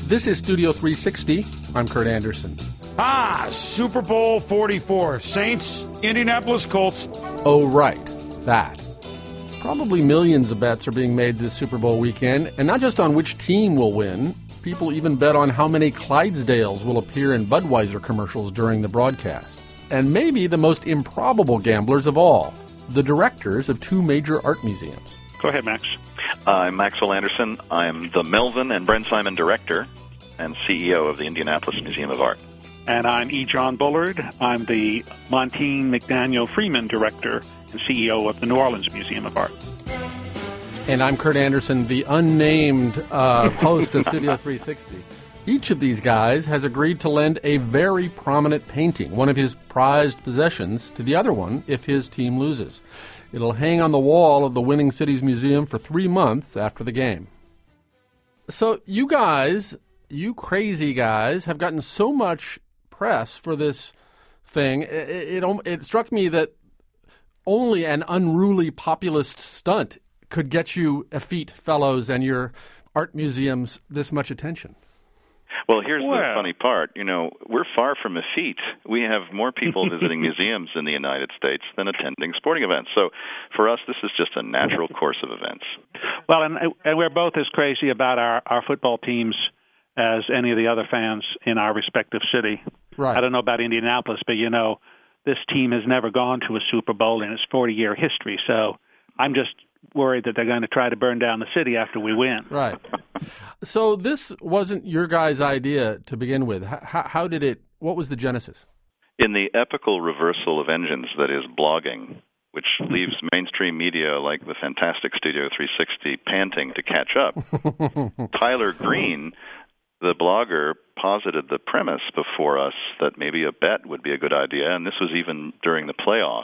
This is Studio 360. I'm Kurt Anderson. Super Bowl 44. Saints, Indianapolis Colts. Oh, right. That. Probably millions of bets are being made this Super Bowl weekend, and not just on which team will win. People even bet on how many Clydesdales will appear in Budweiser commercials during the broadcast. And maybe the most improbable gamblers of all, the directors of two major art museums. Go ahead, Max. I'm Maxwell Anderson. I'm the Melvin and Brent Simon Director and CEO of the Indianapolis Museum of Art. And I'm E. John Bullard. I'm the Montine McDaniel Freeman Director and CEO of the New Orleans Museum of Art. And I'm Kurt Anderson, the unnamed host of Studio 360. Each of these guys has agreed to lend a very prominent painting, one of his prized possessions, to the other one if his team loses. It'll hang on the wall of the Winning Cities Museum for 3 months after the game. So you guys, you crazy guys, have gotten so much press for this thing. It struck me that only an unruly populist stunt could get you effete fellows and your art museums this much attention. Well, here's the funny part. You know, we're far from effete. We have more people visiting museums in the United States than attending sporting events. So for us, this is just a natural course of events. Well, and we're both as crazy about our football teams as any of the other fans in our respective city. Right. I don't know about Indianapolis, but, you know, this team has never gone to a Super Bowl in its 40-year history. So I'm just worried that they're going to try to burn down the city after we win. Right. So this wasn't your guys' idea to begin with. How did it, what was the genesis? In the epical reversal of engines that is blogging, which leaves mainstream media like the fantastic Studio 360 panting to catch up, Tyler Green, the blogger, posited the premise before us that maybe a bet would be a good idea, and this was even during the playoffs.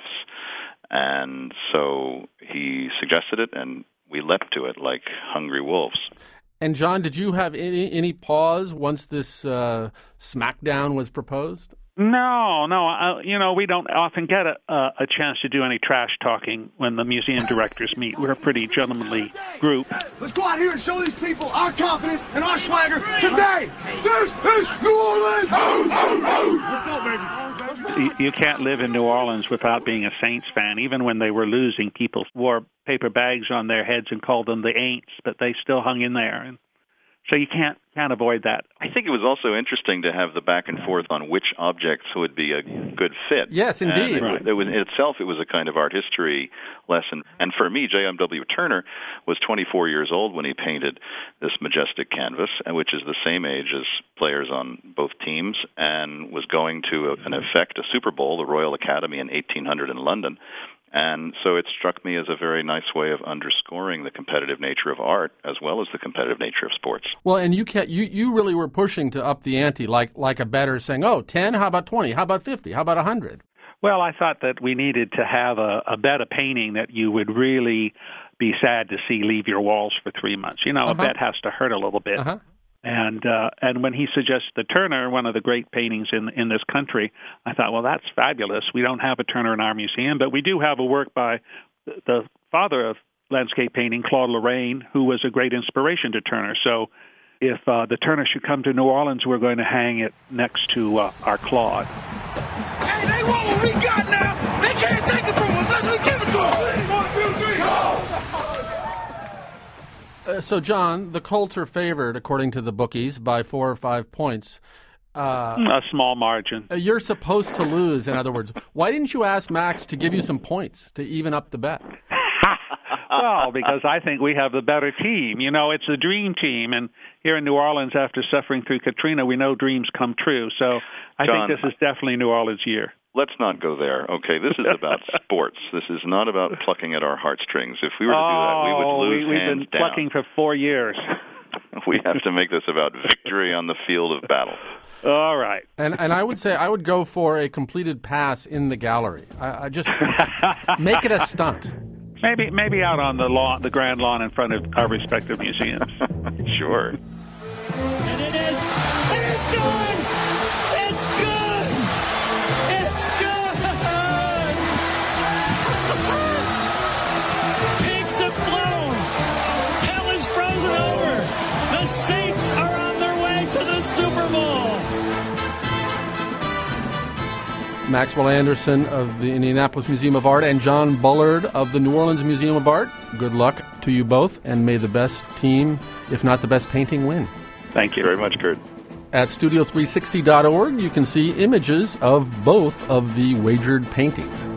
And so he suggested it, and we leapt to it like hungry wolves. And John, did you have any pause once this smackdown was proposed? No. You know, we don't often get a chance to do any trash talking when the museum directors meet. We're a pretty gentlemanly group. Let's go out here and show these people our confidence and our swagger today. This is New Orleans. Let's go, baby. You can't live in New Orleans without being a Saints fan. Even when they were losing, people wore paper bags on their heads and called them the Aints, but they still hung in there. And so you can't avoid that. I think it was also interesting to have the back and forth on which objects would be a good fit. Yes, indeed. It was, in itself, it was a kind of art history lesson. And for me, J.M.W. Turner was 24 years old when he painted this majestic canvas, which is the same age as players on both teams, and was going to, in effect, a Super Bowl, the Royal Academy in 1800 in London. And so it struck me as a very nice way of underscoring the competitive nature of art as well as the competitive nature of sports. Well, and you really were pushing to up the ante, like a bettor saying, oh, 10, how about 20, how about 50, how about 100? Well, I thought that we needed to have a painting that you would really be sad to see leave your walls for 3 months. You know, a bet has to hurt a little bit. And when he suggested the Turner, one of the great paintings in this country, I thought, well, that's fabulous. We don't have a Turner in our museum, but we do have a work by the father of landscape painting, Claude Lorraine, who was a great inspiration to Turner. So if the Turner should come to New Orleans, we're going to hang it next to our Claude. Hey, they want what we got now. They can't take it from us unless we give it to them. 1, 2, 3, go! So, John, the Colts are favored, according to the bookies, by 4 or 5 points. A small margin. You're supposed to lose, in other words. Why didn't you ask Max to give you some points to even up the bet? Well, because I think we have the better team. You know, it's a dream team, and here in New Orleans, after suffering through Katrina, we know dreams come true. So I think this is definitely New Orleans' year. Let's not go there, okay? This is about sports. This is not about plucking at our heartstrings. If we were to do that, we would lose hands down. We've been plucking for 4 years. We have to make this about victory on the field of battle. All right. And I would say I would go for a completed pass in the gallery. I just make it a stunt. Maybe out on the lawn, the grand lawn in front of our respective museums. Sure. And it is good! It's good! It's good! Pigs have flown. Hell is frozen over. The Saints are on their way to Maxwell Anderson of the Indianapolis Museum of Art and John Bullard of the New Orleans Museum of Art. Good luck to you both, and may the best team, if not the best painting, win. Thank you very much, Kurt. At studio360.org, you can see images of both of the wagered paintings.